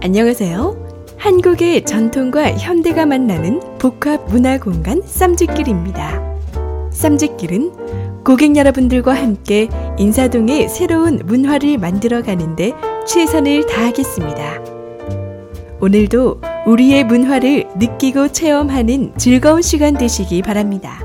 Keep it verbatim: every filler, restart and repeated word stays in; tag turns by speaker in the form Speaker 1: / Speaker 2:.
Speaker 1: 안녕하세요. 한국의 전통과 현대가 만나는 복합 문화 공간 쌈짓길입니다. 쌈짓길은 고객 여러분들과 함께 인사동의 새로운 문화를 만들어 가는데 최선을 다하겠습니다. 오늘도 우리의 문화를 느끼고 체험하는 즐거운 시간 되시기 바랍니다.